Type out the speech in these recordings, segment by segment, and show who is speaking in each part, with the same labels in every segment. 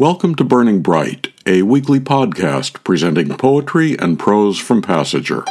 Speaker 1: Welcome to Burning Bright, a weekly podcast presenting poetry and prose from Passenger.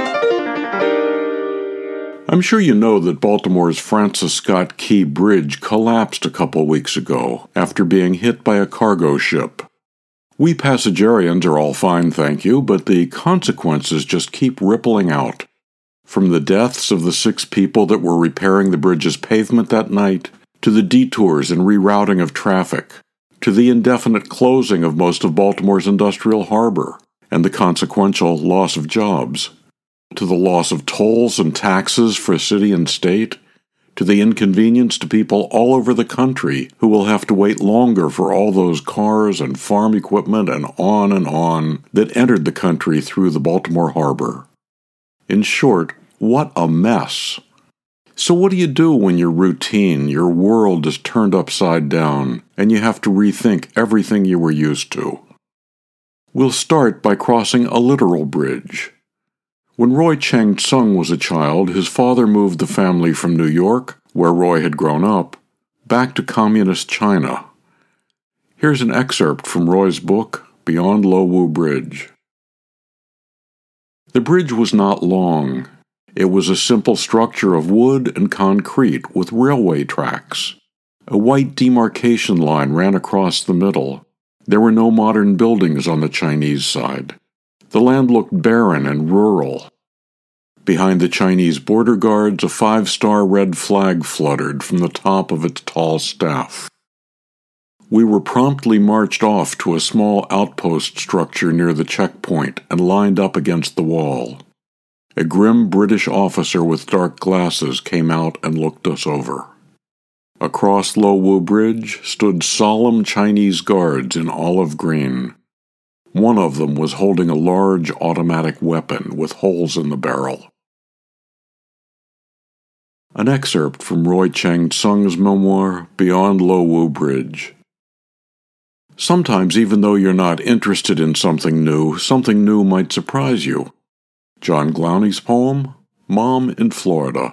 Speaker 1: I'm sure you know that Baltimore's Francis Scott Key Bridge collapsed a couple weeks ago after being hit by a cargo ship. We Passagerians are all fine, thank you, but the consequences just keep rippling out. From the deaths of the 6 people that were repairing the bridge's pavement that night, to the detours and rerouting of traffic, to the indefinite closing of most of Baltimore's industrial harbor, and the consequential loss of jobs, to the loss of tolls and taxes for city and state, to the inconvenience to people all over the country who will have to wait longer for all those cars and farm equipment and on that entered the country through the Baltimore harbor. In short, what a mess. So what do you do when your routine, your world is turned upside down, and you have to rethink everything you were used to? We'll start by crossing a literal bridge. When Roy Chang Tsung was a child, his father moved the family from New York, where Roy had grown up, back to communist China. Here's an excerpt from Roy's book, Beyond Lo Wu Bridge. The bridge was not long. It was a simple structure of wood and concrete with railway tracks. A white demarcation line ran across the middle. There were no modern buildings on the Chinese side. The land looked barren and rural. Behind the Chinese border guards, a 5-star red flag fluttered from the top of its tall staff. We were promptly marched off to a small outpost structure near the checkpoint and lined up against the wall. A grim British officer with dark glasses came out and looked us over. Across Lo Wu Bridge stood solemn Chinese guards in olive green. One of them was holding a large automatic weapon with holes in the barrel. An excerpt from Roy Chang Tsung's memoir, Beyond Lo Wu Bridge. Sometimes, even though you're not interested in something new might surprise you. John Glowney's poem, Mom in Florida.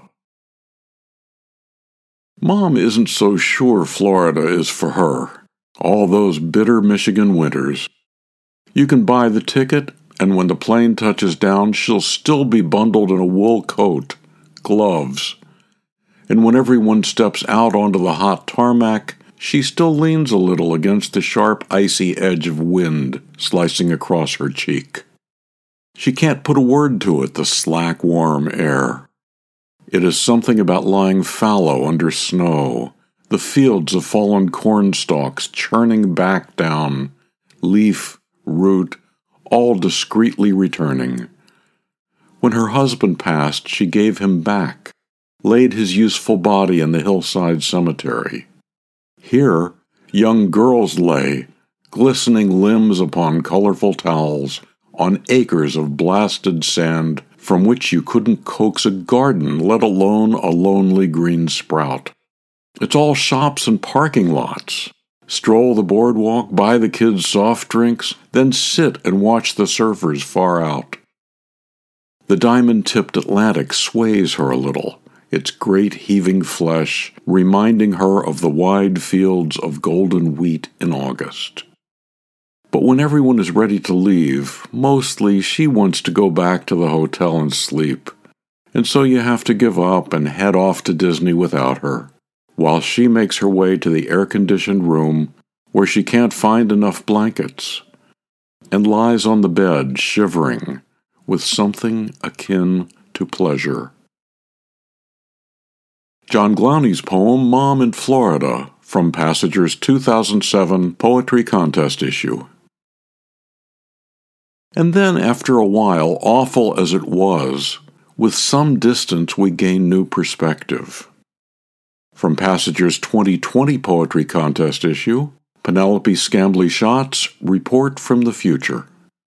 Speaker 1: Mom isn't so sure Florida is for her. All those bitter Michigan winters. You can buy the ticket, and when the plane touches down, she'll still be bundled in a wool coat, gloves. And when everyone steps out onto the hot tarmac, she still leans a little against the sharp, icy edge of wind slicing across her cheek. She can't put a word to it, the slack, warm air. It is something about lying fallow under snow, the fields of fallen corn stalks churning back down, leaf, root, all discreetly returning. When her husband passed, she gave him back, laid his useful body in the hillside cemetery. Here, young girls lay, glistening limbs upon colorful towels, on acres of blasted sand from which you couldn't coax a garden, let alone a lonely green sprout. It's all shops and parking lots. Stroll the boardwalk, buy the kids soft drinks, then sit and watch the surfers far out. The diamond-tipped Atlantic sways her a little, its great heaving flesh reminding her of the wide fields of golden wheat in August. But when everyone is ready to leave, mostly she wants to go back to the hotel and sleep, and so you have to give up and head off to Disney without her, while she makes her way to the air-conditioned room where she can't find enough blankets, and lies on the bed shivering with something akin to pleasure. John Glowney's poem, Mom in Florida, from Passenger's 2007 Poetry Contest issue. And then, after a while, awful as it was, with some distance we gain new perspective. From Passenger's 2020 Poetry Contest issue, Penelope Scambly-Schott's Report from the Future.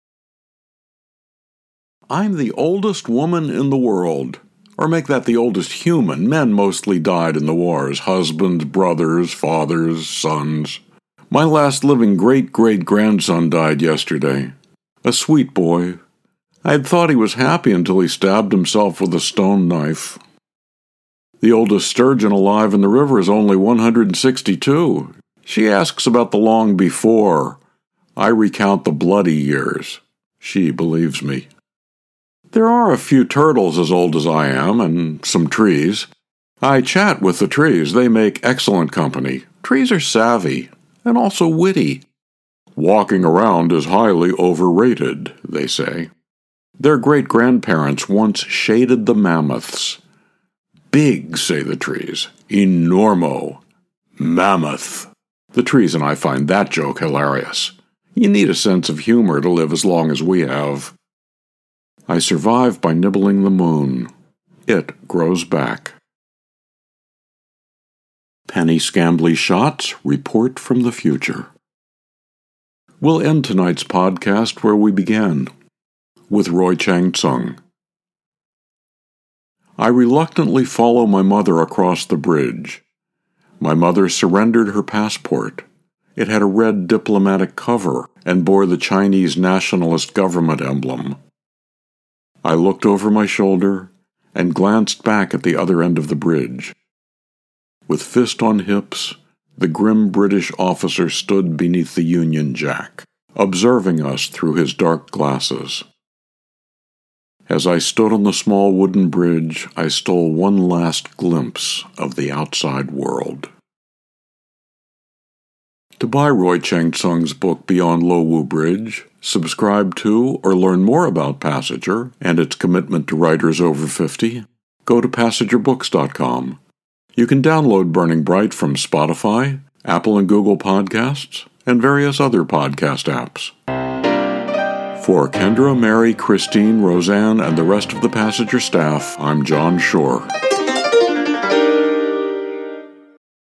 Speaker 1: I'm the oldest woman in the world. Or make that the oldest human. Men mostly died in the wars. Husbands, brothers, fathers, sons. My last living great-great-grandson died yesterday. A sweet boy. I had thought he was happy until he stabbed himself with a stone knife. The oldest sturgeon alive in the river is only 162. She asks about the long before. I recount the bloody years. She believes me. There are a few turtles as old as I am, and some trees. I chat with the trees. They make excellent company. Trees are savvy, and also witty. Walking around is highly overrated, they say. Their great-grandparents once shaded the mammoths. Big, say the trees. Enormo. Mammoth. The trees and I find that joke hilarious. You need a sense of humor to live as long as we have. I survive by nibbling the moon. It grows back. Penny Scambly Shots report from the future. We'll end tonight's podcast where we began, with Roy Chang Tsung. I reluctantly follow my mother across the bridge. My mother surrendered her passport. It had a red diplomatic cover and bore the Chinese nationalist government emblem. I looked over my shoulder and glanced back at the other end of the bridge. With fist on hips, the grim British officer stood beneath the Union Jack, observing us through his dark glasses. As I stood on the small wooden bridge, I stole one last glimpse of the outside world. To buy Roy Chang Tsung's book Beyond Lo Wu Bridge, subscribe to or learn more about Passenger and its commitment to writers over 50, go to PassengerBooks.com. You can download Burning Bright from Spotify, Apple and Google Podcasts, and various other podcast apps. For Kendra, Mary, Christine, Roseanne, and the rest of the Passenger staff, I'm John Shore.